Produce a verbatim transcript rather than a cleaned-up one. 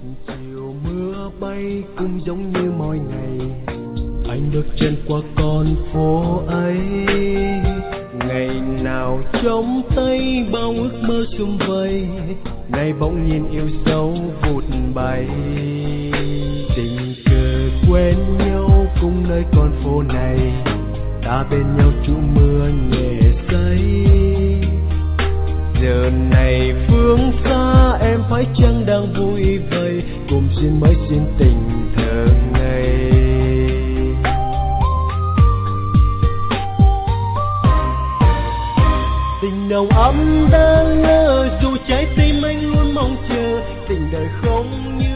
chiều mưa bay cũng giống như mọi ngày, anh bước chân qua con phố ấy. Ngày nào trong tay bao ước mơ sum vầy, nay bỗng nhìn yêu dấu vụt bay. Tình cờ quen nhau cùng nơi con phố này, ta bên nhau trú mưa nhẹ say. Giờ này phương xa em phải chăng đang vui vầy, cùng xin mới xin tình thơ ngây. Tình nồng ấm đang ngỡ, dù trái tim anh luôn mong chờ. Tình đời không như